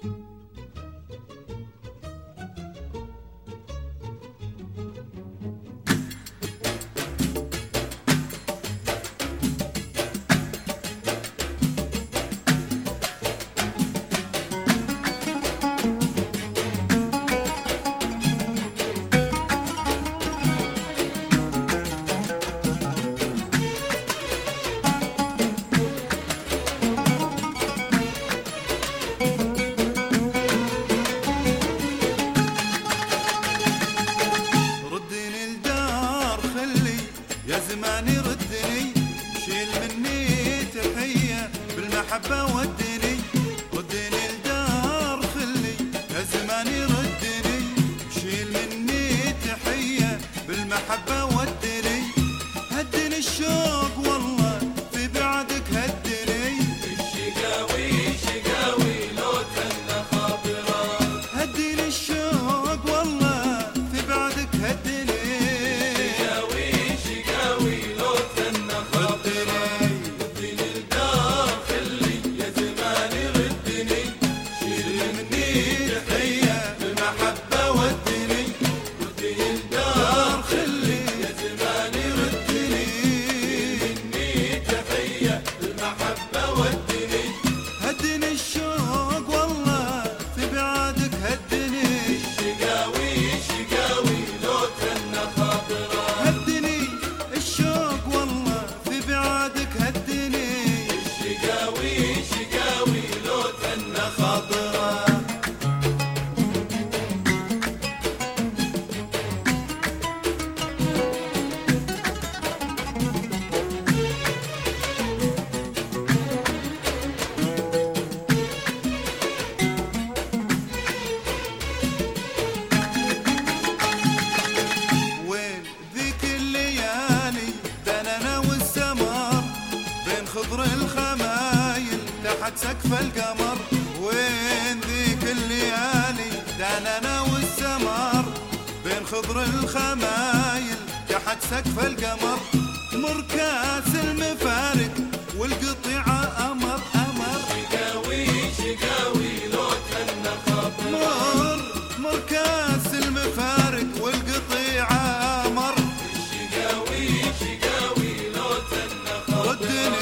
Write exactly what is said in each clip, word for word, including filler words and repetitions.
يا زماني ردني، شيل مني تحية بالمحبة ودني، ردني الدار خلي. يا زماني ردني، شيل مني تحية بالمحبة ودني، هدني الشوق والله في بعدك هدني، الشقاوي شقاوي لو تهنى خاطره، هدني الشوق والله في بعدك هدني، خضر الخمايل تحت سقف القمر، وين ذيك الليالي داننا والسمر، بين خضر الخمايل تحت سقف القمر، مركاس المفارق والقطيعة أمر أمر، شقاوي شقاوي لو تهنى خاطره، مر مركاس المفارق والقطيعة أمر، الشقاوي شقاوي لو تهنى خاطره،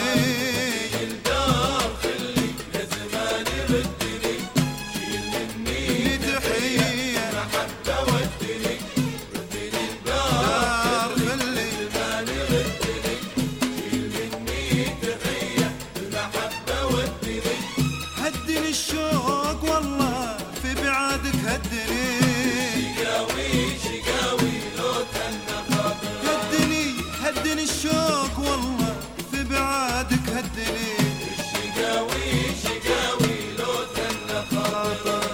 الشوق والله في بعادك هدني، شقاوي شقاوي لو تهنى خاطره، هدني هدني الشوق والله في بعادك هدني، الشقاوي شقاوي لو تهنى خاطره.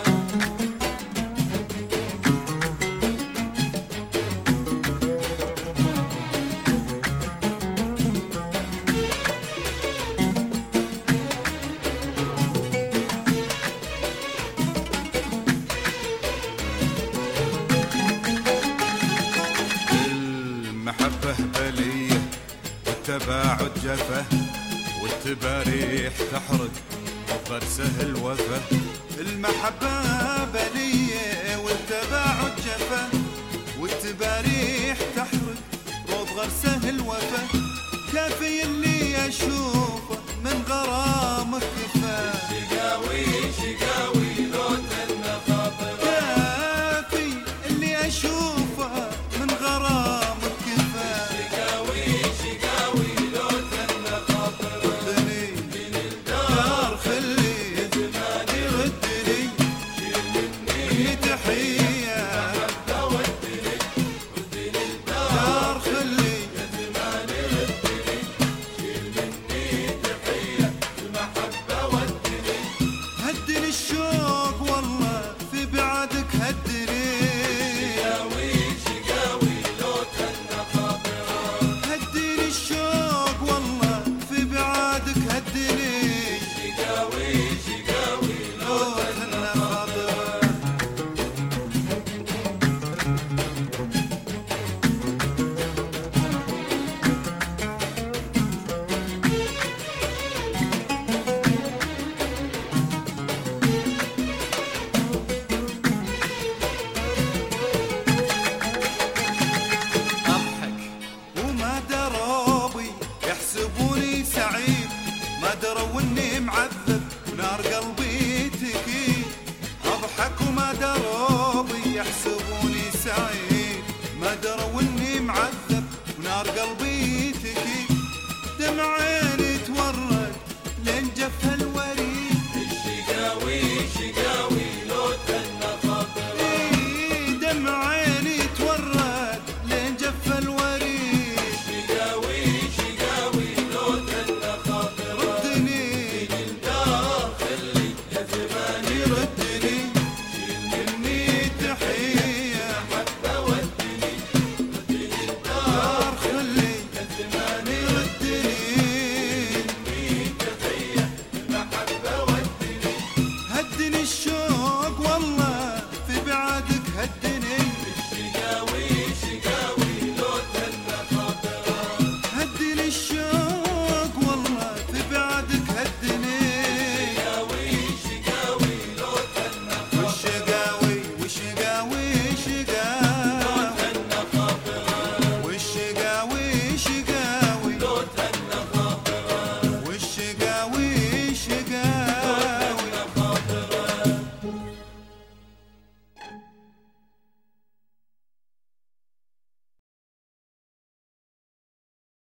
المحبة بلية والتباعد جفة، والتباريح تحرق وفرسه الوفا، المحبة بلية والتباعد جفة، والتباريح تحرق روض غرسه الوفا، كافي اللي اشوفه من غرامك كفا، شقاوي شقاوي لو تهنى خاطره، كافي اللي اشوفه من غرامك كفا، شقاوي شقاوي لو تهنى خاطره، ردني من الدار خلي يا زماني ردني شيل مني مني تحية محبة ودني، ردني الدار دار خلي يا زماني ردني، شيل مني تحية المحبة ودني، هدني الشوق والله في بعادك هدني، شقاوي شقاوي لو تهنى خاطره، هدني الشوق والله في بعادك هدني، شقاوي شقاوي لو لو تهنى خاطره. يرد